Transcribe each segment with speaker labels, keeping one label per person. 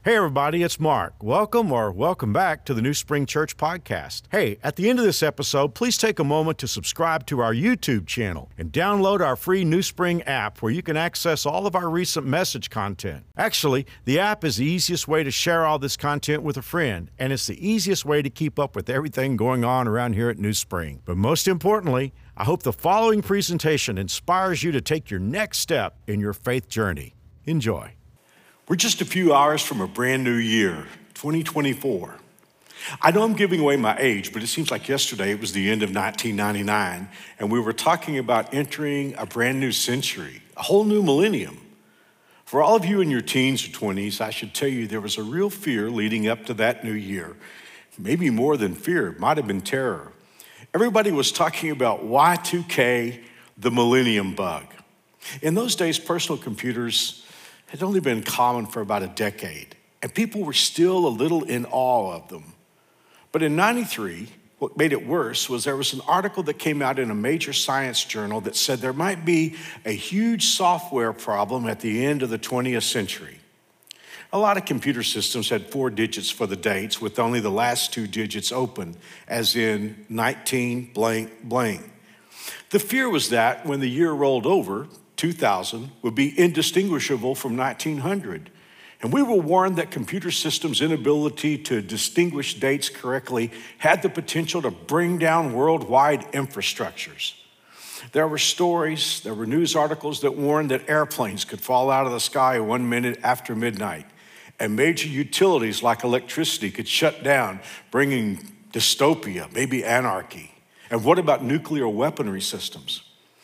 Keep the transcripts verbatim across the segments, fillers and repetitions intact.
Speaker 1: Hey everybody, it's Mark. Welcome or welcome back to the New Spring Church podcast. Hey, at the end of this episode, please take a moment to subscribe to our YouTube channel and download our free New Spring app where you can access all of our recent message content. Actually, the app is the easiest way to share all this content with a friend, and it's the easiest way to keep up with everything going on around here at New Spring. But most importantly, I hope the following presentation inspires you to take your next step in your faith journey. Enjoy.
Speaker 2: We're just a few hours from a brand new year, twenty twenty-four. I know I'm giving away my age, but it seems like yesterday it was the end of nineteen ninety-nine, and we were talking about entering a brand new century, a whole new millennium. For all of you in your teens or twenties, I should tell you there was a real fear leading up to that new year. Maybe more than fear, it might have been terror. Everybody was talking about Y two K, the millennium bug. In those days, personal computers had only been common for about a decade, and people were still a little in awe of them. But in ninety-three, what made it worse was there was an article that came out in a major science journal that said there might be a huge software problem at the end of the twentieth century. A lot of computer systems had four digits for the dates, with only the last two digits open, as in nineteen blank blank. The fear was that when the year rolled over, two thousand would be indistinguishable from nineteen hundred. And we were warned that computer systems' inability to distinguish dates correctly had the potential to bring down worldwide infrastructures. There were stories, there were news articles that warned that airplanes could fall out of the sky one minute after midnight, and major utilities like electricity could shut down, bringing dystopia, maybe anarchy. And what about nuclear weaponry systems?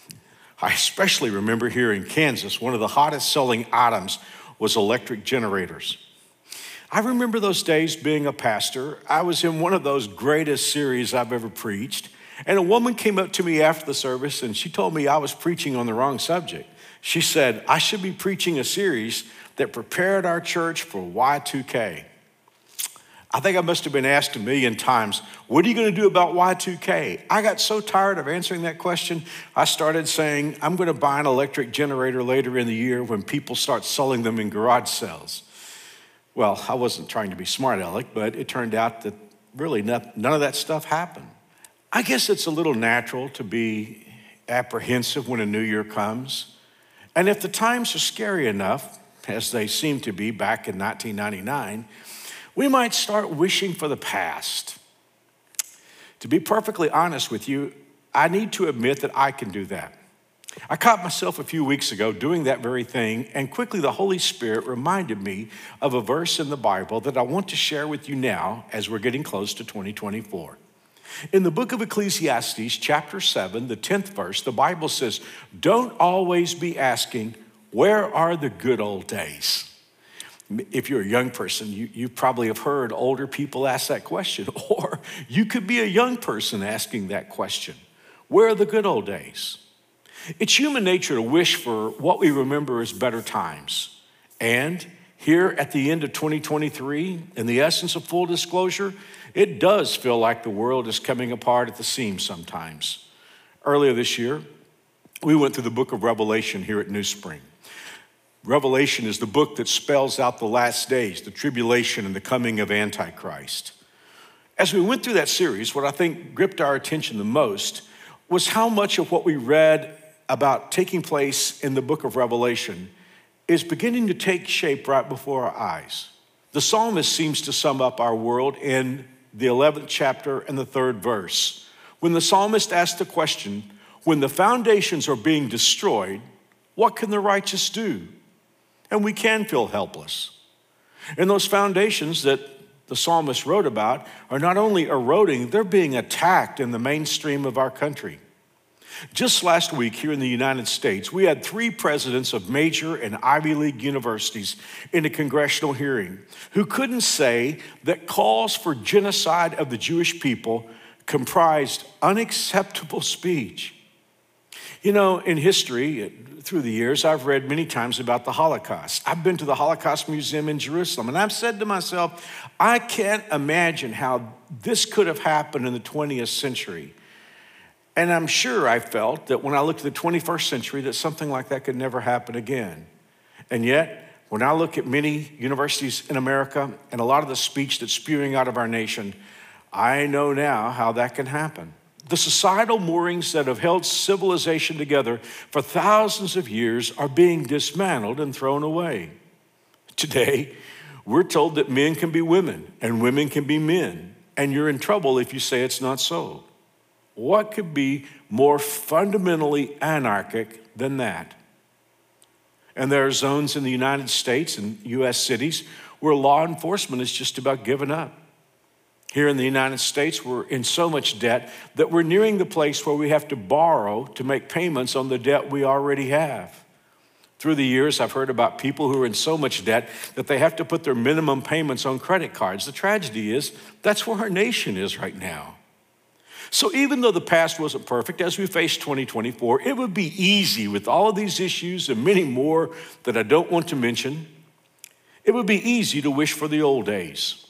Speaker 2: I especially remember here in Kansas, one of the hottest selling items was electric generators. I remember those days being a pastor. I was in one of those greatest series I've ever preached, and a woman came up to me after the service and she told me I was preaching on the wrong subject. She said, I should be preaching a series that prepared our church for Y two K. I think I must have been asked a million times, what are you going to do about Y two K? I got so tired of answering that question, I started saying, I'm going to buy an electric generator later in the year when people start selling them in garage sales. Well, I wasn't trying to be smart aleck, but it turned out that really not, none of that stuff happened. I guess it's a little natural to be apprehensive when a new year comes. And if the times are scary enough, as they seem to be back in nineteen ninety-nine, we might start wishing for the past. To be perfectly honest with you, I need to admit that I can do that. I caught myself a few weeks ago doing that very thing, and quickly the Holy Spirit reminded me of a verse in the Bible that I want to share with you now as we're getting close to twenty twenty-four. In the book of Ecclesiastes, chapter seven, the tenth verse, the Bible says, don't always be asking, where are the good old days? If you're a young person, you, you probably have heard older people ask that question, or you could be a young person asking that question. Where are the good old days? It's human nature to wish for what we remember as better times. And here at the end of twenty twenty-three, in the essence of full disclosure, it does feel like the world is coming apart at the seams sometimes. Earlier this year, we went through the book of Revelation here at New Spring. Revelation is the book that spells out the last days, the tribulation and the coming of Antichrist. As we went through that series, what I think gripped our attention the most was how much of what we read about taking place in the book of Revelation is beginning to take shape right before our eyes. The psalmist seems to sum up our world in the eleventh chapter and the third verse, when the psalmist asks the question, when the foundations are being destroyed, what can the righteous do? And we can feel helpless. And those foundations that the psalmist wrote about are not only eroding, they're being attacked in the mainstream of our country. Just last week here in the United States, we had three presidents of major and Ivy League universities in a congressional hearing who couldn't say that calls for genocide of the Jewish people comprised unacceptable speech. You know, in history, through the years, I've read many times about the Holocaust. I've been to the Holocaust Museum in Jerusalem, and I've said to myself, I can't imagine how this could have happened in the twentieth century. And I'm sure I felt that when I looked at the twenty-first century, that something like that could never happen again. And yet, When I look at many universities in America and a lot of the speech that's spewing out of our nation, I know now how that can happen. The societal moorings that have held civilization together for thousands of years are being dismantled and thrown away. Today, we're told that men can be women and women can be men, and you're in trouble if you say it's not so. What could be more fundamentally anarchic than that? And there are zones in the United States and U S cities where law enforcement is just about given up. Here in the United States, we're in so much debt that we're nearing the place where we have to borrow to make payments on the debt we already have. Through the years, I've heard about people who are in so much debt that they have to put their minimum payments on credit cards. The tragedy is that's where our nation is right now. So even though the past wasn't perfect, as we face twenty twenty-four, it would be easy with all of these issues and many more that I don't want to mention, it would be easy to wish for the old days.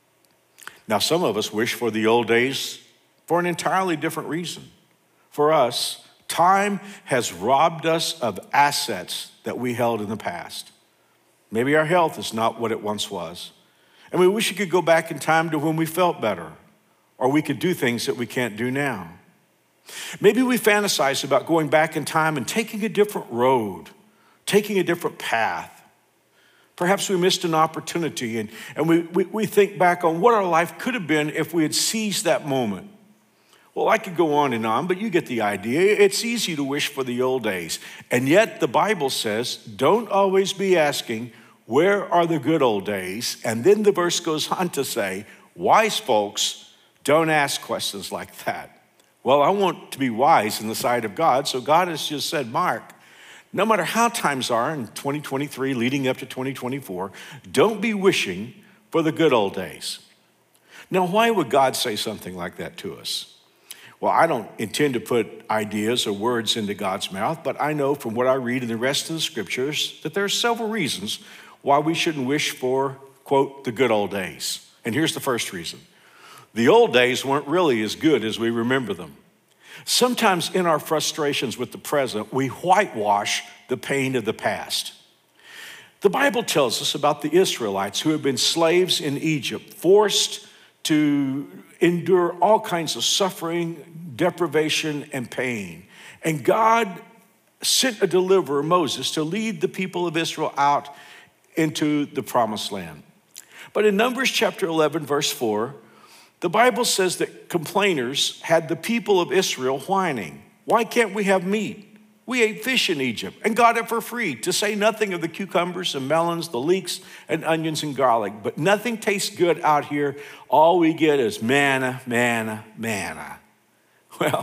Speaker 2: Now, some of us wish for the old days for an entirely different reason. For us, time has robbed us of assets that we held in the past. Maybe our health is not what it once was, and we wish we could go back in time to when we felt better, or we could do things that we can't do now. Maybe we fantasize about going back in time and taking a different road, taking a different path. Perhaps we missed an opportunity and, and we, we, we think back on what our life could have been if we had seized that moment. Well, I could go on and on, but you get the idea. It's easy to wish for the old days. And yet the Bible says, don't always be asking, where are the good old days? And then the verse goes on to say, wise folks don't ask questions like that. Well, I want to be wise in the sight of God, so God has just said, Mark, no matter how times are in twenty twenty-three leading up to twenty twenty-four, don't be wishing for the good old days. Now, why would God say something like that to us? Well, I don't intend to put ideas or words into God's mouth, but I know from what I read in the rest of the scriptures that there are several reasons why we shouldn't wish for, quote, the good old days. And here's the first reason. The old days weren't really as good as we remember them. Sometimes in our frustrations with the present, we whitewash the pain of the past. The Bible tells us about the Israelites who have been slaves in Egypt, forced to endure all kinds of suffering, deprivation, and pain. And God sent a deliverer, Moses, to lead the people of Israel out into the promised land. But in Numbers chapter eleven, verse four, the Bible says that complainers had the people of Israel whining. Why can't we have meat? We ate fish in Egypt and got it for free, to say nothing of the cucumbers and melons, the leeks and onions and garlic. But nothing tastes good out here. All we get is manna, manna, manna. Well,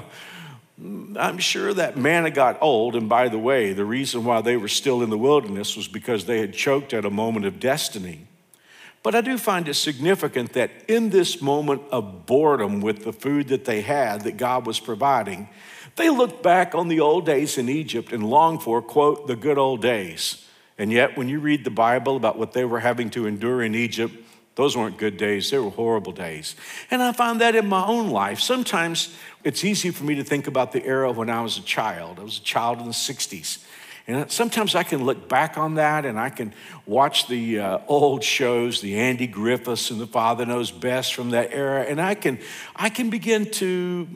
Speaker 2: I'm sure that manna got old. And by the way, the reason why they were still in the wilderness was because they had choked at a moment of destiny. But I do find it significant that in this moment of boredom with the food that they had, that God was providing, they looked back on the old days in Egypt and longed for, quote, the good old days. And yet when you read the Bible about what they were having to endure in Egypt, those weren't good days, they were horrible days. And I found that in my own life. Sometimes it's easy for me to think about the era when I was a child. I was a child in the sixties. And sometimes I can look back on that and I can watch the uh, old shows, the Andy Griffiths and the Father Knows Best from that era, and I can, I can begin to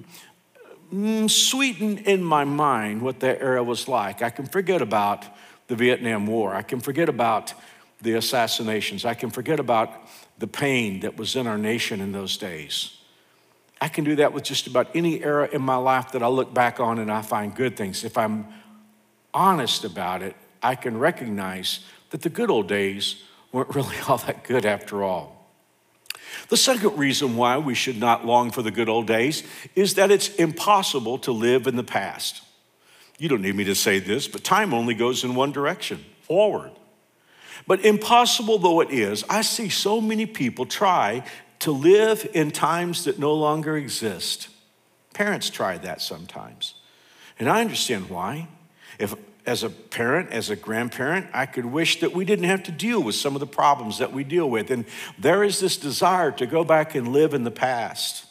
Speaker 2: mm, sweeten in my mind what that era was like. I can forget about the Vietnam War. I can forget about the assassinations. I can forget about the pain that was in our nation in those days. I can do that with just about any era in my life that I look back on and I find good things. If I'm honest about it, I can recognize that the good old days weren't really all that good after all. The second reason why we should not long for the good old days is that it's impossible to live in the past. You don't need me to say this, but time only goes in one direction, forward. But impossible though it is, I see so many people try to live in times that no longer exist. Parents try that sometimes. And I understand why. If, as a parent, as a grandparent, I could wish that we didn't have to deal with some of the problems that we deal with. And there is this desire to go back and live in the past.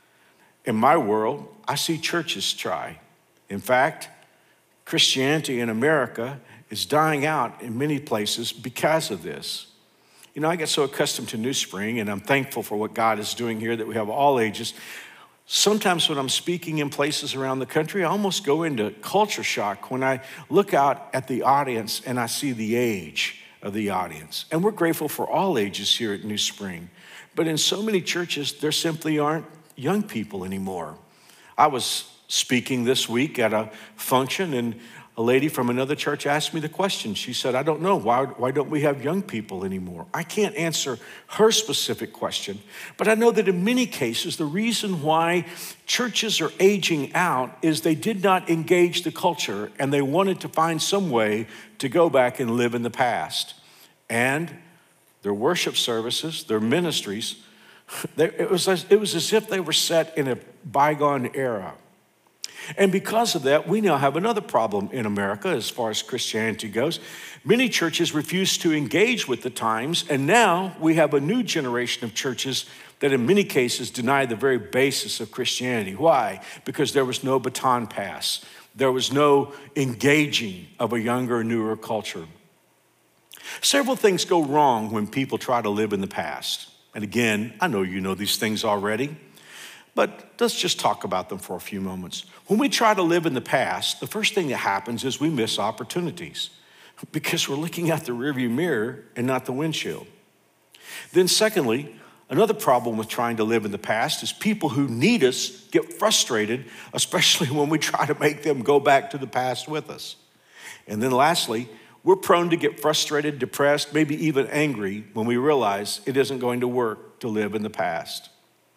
Speaker 2: In my world, I see churches try. In fact, Christianity in America is dying out in many places because of this. You know, I get so accustomed to New Spring, and I'm thankful for what God is doing here, that we have all ages. Sometimes when I'm speaking in places around the country, I almost go into culture shock when I look out at the audience and I see the age of the audience. And we're grateful for all ages here at New Spring. But in so many churches, there simply aren't young people anymore. I was speaking this week at a function, and a lady from another church asked me the question. She said, I don't know, why, why don't we have young people anymore? I can't answer her specific question, but I know that in many cases, the reason why churches are aging out is they did not engage the culture, and they wanted to find some way to go back and live in the past. And their worship services, their ministries, they, it was as, it was as if they were set in a bygone era. And because of that, we now have another problem in America as far as Christianity goes. Many churches refuse to engage with the times, and now we have a new generation of churches that in many cases deny the very basis of Christianity. Why? Because there was no baton pass. There was no engaging of a younger, newer culture. Several things go wrong when people try to live in the past. And again, I know you know these things already, but let's just talk about them for a few moments. When we try to live in the past, the first thing that happens is we miss opportunities because we're looking at the rearview mirror and not the windshield. Then secondly, another problem with trying to live in the past is people who need us get frustrated, especially when we try to make them go back to the past with us. And then lastly, we're prone to get frustrated, depressed, maybe even angry when we realize it isn't going to work to live in the past.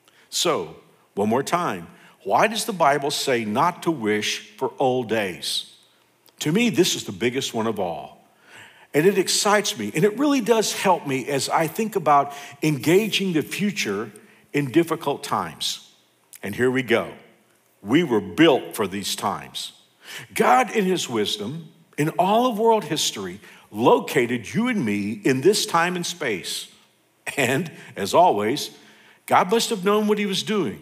Speaker 2: So, one more time, why does the Bible say not to wish for old days? To me, this is the biggest one of all. And it excites me, and it really does help me as I think about engaging the future in difficult times. And here we go. We were built for these times. God, in his wisdom, in all of world history, located you and me in this time and space. And, as always, God must have known what he was doing.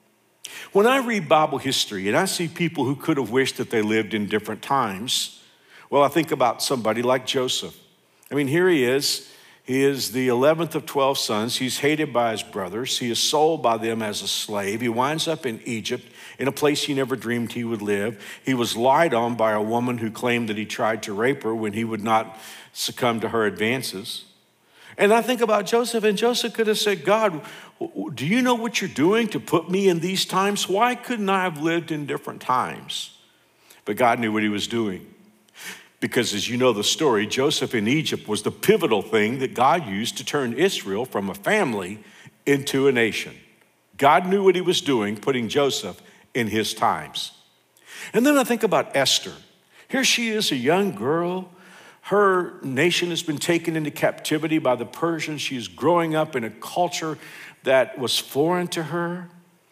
Speaker 2: When I read Bible history and I see people who could have wished that they lived in different times, well, I think about somebody like Joseph. I mean, here he is. He is the eleventh of twelve sons. He's hated by his brothers. He is sold by them as a slave. He winds up in Egypt, in a place he never dreamed he would live. He was lied on by a woman who claimed that he tried to rape her when he would not succumb to her advances. And I think about Joseph, and Joseph could have said, God, do you know what you're doing to put me in these times? Why couldn't I have lived in different times? But God knew what he was doing. Because as you know the story, Joseph in Egypt was the pivotal thing that God used to turn Israel from a family into a nation. God knew what he was doing, putting Joseph in his times. And then I think about Esther. Here she is, a young girl. Her nation has been taken into captivity by the Persians. She's growing up in a culture that was foreign to her.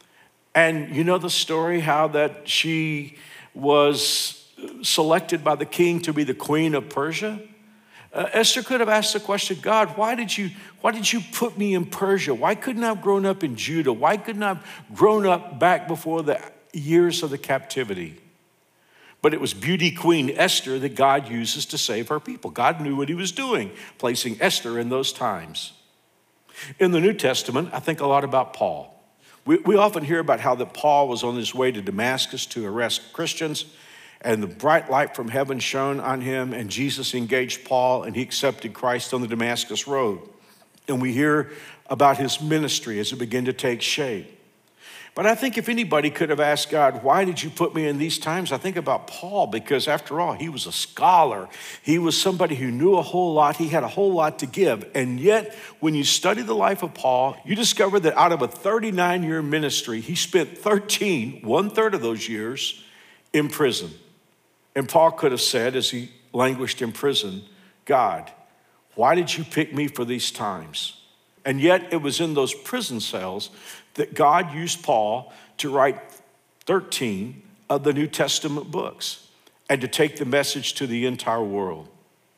Speaker 2: And you know the story, how that she was selected by the king to be the queen of Persia. Uh, Esther could have asked the question, God, why did you, why did you put me in Persia? Why couldn't I have grown up in Judah? Why couldn't I have grown up back before the years of the captivity? But it was beauty queen Esther that God uses to save her people. God knew what he was doing, placing Esther in those times. In the New Testament, I think a lot about Paul. We, we often hear about how that Paul was on his way to Damascus to arrest Christians, and the bright light from heaven shone on him, and Jesus engaged Paul, and he accepted Christ on the Damascus road. And we hear about his ministry as it began to take shape. But I think if anybody could have asked God, why did you put me in these times? I think about Paul, because after all, he was a scholar. He was somebody who knew a whole lot. He had a whole lot to give. And yet, when you study the life of Paul, you discover that out of a thirty-nine-year ministry, he spent thirteen, one-third of those years, in prison. And Paul could have said, as he languished in prison, God, why did you pick me for these times? And yet, it was in those prison cells that God used Paul to write thirteen of the New Testament books and to take the message to the entire world.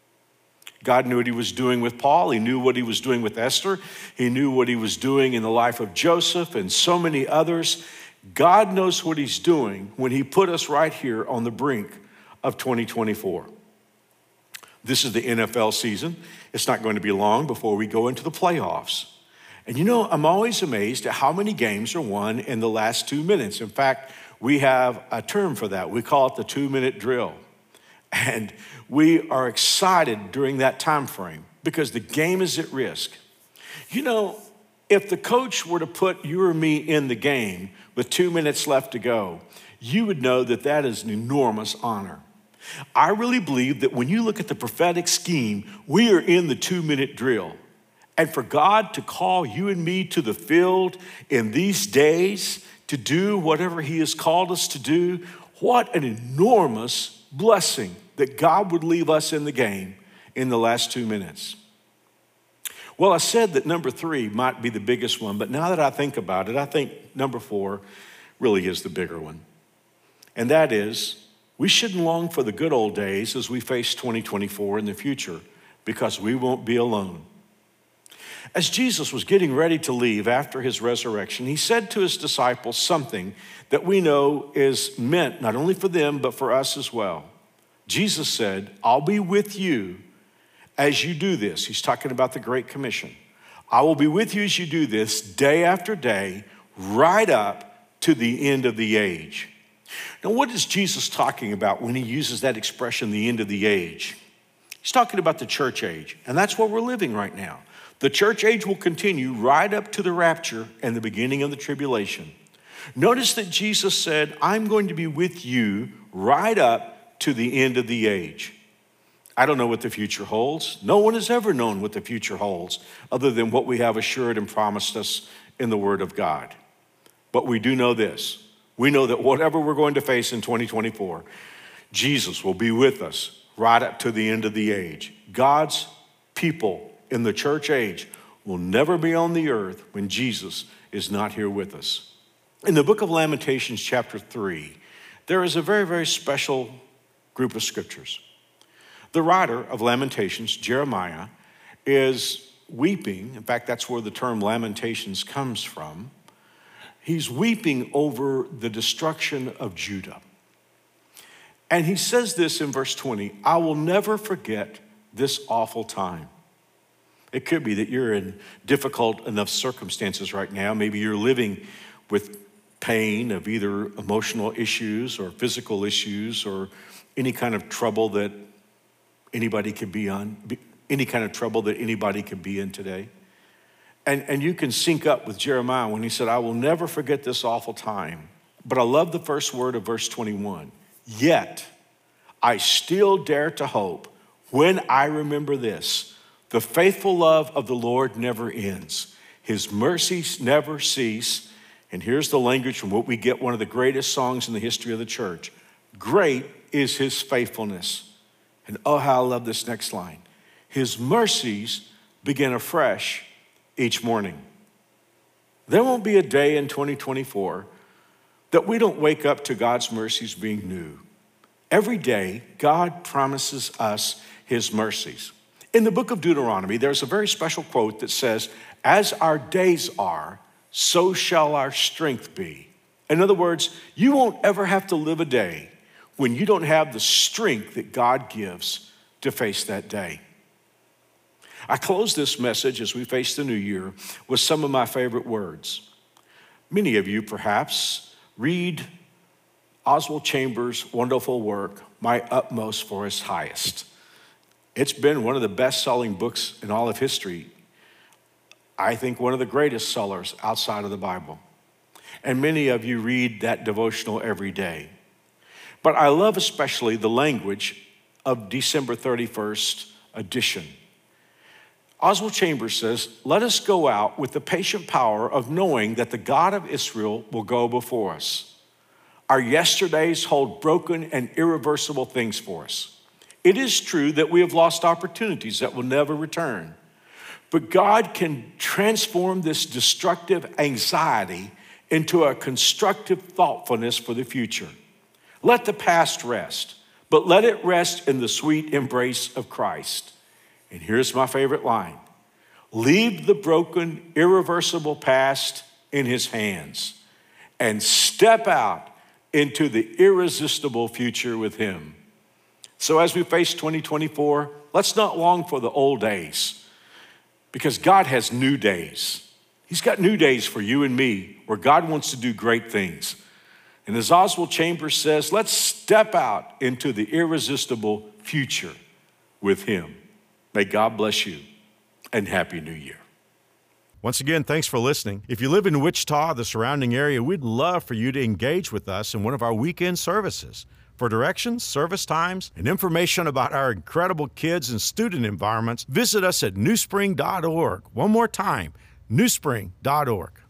Speaker 2: God knew what he was doing with Paul. He knew what he was doing with Esther. He knew what he was doing in the life of Joseph and so many others. God knows what he's doing when he put us right here on the brink of twenty twenty-four. This is the N F L season. It's not going to be long before we go into the playoffs. And you know, I'm always amazed at how many games are won in the last two minutes. In fact, we have a term for that. We call it the two-minute drill. And we are excited during that time frame because the game is at risk. You know, if the coach were to put you or me in the game with two minutes left to go, you would know that that is an enormous honor. I really believe that when you look at the prophetic scheme, we are in the two-minute drill. And for God to call you and me to the field in these days to do whatever he has called us to do, what an enormous blessing that God would leave us in the game in the last two minutes. Well, I said that number three might be the biggest one, but now that I think about it, I think number four really is the bigger one. And that is, we shouldn't long for the good old days as we face twenty twenty-four in the future, because we won't be alone. As Jesus was getting ready to leave after his resurrection, he said to his disciples something that we know is meant not only for them, but for us as well. Jesus said, I'll be with you as you do this. He's talking about the Great Commission. I will be with you as you do this day after day, right up to the end of the age. Now, what is Jesus talking about when he uses that expression, the end of the age? He's talking about the church age, and that's where we're living right now. The church age will continue right up to the rapture and the beginning of the tribulation. Notice that Jesus said, I'm going to be with you right up to the end of the age. I don't know what the future holds. No one has ever known what the future holds other than what we have assured and promised us in the Word of God. But we do know this. We know that whatever we're going to face in twenty twenty-four, Jesus will be with us right up to the end of the age. God's people in the church age will never be on the earth when Jesus is not here with us. In the book of Lamentations, chapter three, there is a very, very special group of scriptures. The writer of Lamentations, Jeremiah, is weeping. In fact, that's where the term Lamentations comes from. He's weeping over the destruction of Judah. And he says this in verse twenty, I will never forget this awful time. It could be that you're in difficult enough circumstances right now. Maybe you're living with pain of either emotional issues or physical issues or any kind of trouble that anybody could be on, any kind of trouble that anybody could be in today. And, and you can sync up with Jeremiah when he said, I will never forget this awful time. But I love the first word of verse twenty-one. Yet I still dare to hope when I remember this. The faithful love of the Lord never ends. His mercies never cease. And here's the language from what we get one of the greatest songs in the history of the church. Great is his faithfulness. And oh, how I love this next line. His mercies begin afresh each morning. There won't be a day in twenty twenty-four that we don't wake up to God's mercies being new. Every day, God promises us his mercies. In the book of Deuteronomy, there's a very special quote that says, as our days are, so shall our strength be. In other words, you won't ever have to live a day when you don't have the strength that God gives to face that day. I close this message as we face the new year with some of my favorite words. Many of you perhaps read Oswald Chambers' wonderful work, My Utmost for His Highest. It's been one of the best-selling books in all of history. I think one of the greatest sellers outside of the Bible. And many of you read that devotional every day. But I love especially the language of December thirty-first edition. Oswald Chambers says, let us go out with the patient power of knowing that the God of Israel will go before us. Our yesterdays hold broken and irreversible things for us. It is true that we have lost opportunities that will never return. But God can transform this destructive anxiety into a constructive thoughtfulness for the future. Let the past rest, but let it rest in the sweet embrace of Christ. And here's my favorite line. Leave the broken, irreversible past in his hands and step out into the irresistible future with him. So as we face twenty twenty-four, Let's not long for the old days, because God has new days. He's got new days for you and me where God wants to do great things. And as Oswald Chambers says, let's step out into the irresistible future with him. May God bless you, and Happy New Year.
Speaker 1: Once again, thanks for listening. If you live in Wichita, the surrounding area, we'd love for you to engage with us in one of our weekend services. For directions, service times, and information about our incredible kids and student environments, visit us at new spring dot org. One more time, new spring dot org.